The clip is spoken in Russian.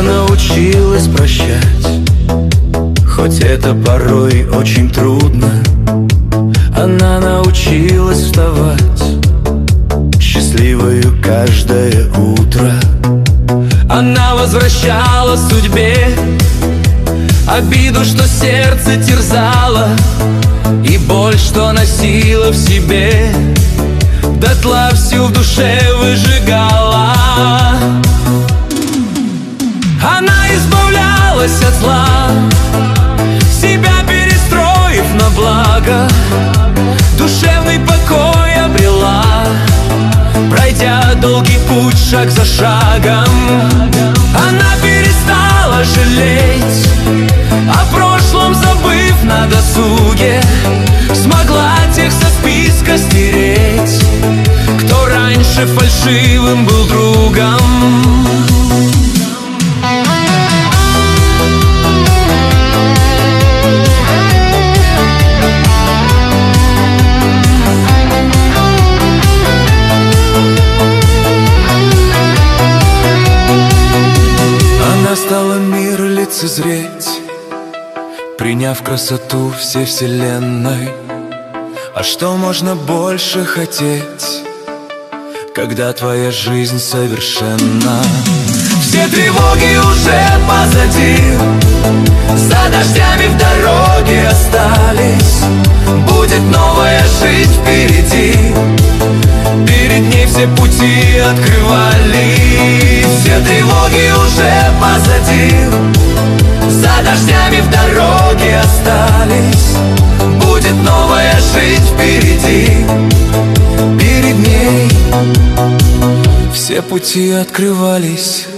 Она научилась прощать, хоть это порой очень трудно. Она научилась вставать счастливою каждое утро. Она возвращала судьбе обиду, что сердце терзало, и боль, что носила в себе, дотла всю в душе выжигала. Она избавлялась от зла, себя перестроив на благо, душевный покой обрела, пройдя долгий путь шаг за шагом. Она перестала жалеть, о прошлом забыв на досуге, смогла тех со списка стереть, кто раньше фальшивым был другом. Она стала мир лицезреть, приняв красоту всей вселенной. А что можно больше хотеть, когда твоя жизнь совершенна? Все тревоги уже позади, за дождями в дороге остались. Будет новая жизнь впереди, перед ней все пути открывались. Все тревоги уже позади, за дождями в дороге остались. Будет новая жизнь впереди, перед ней все пути открывались.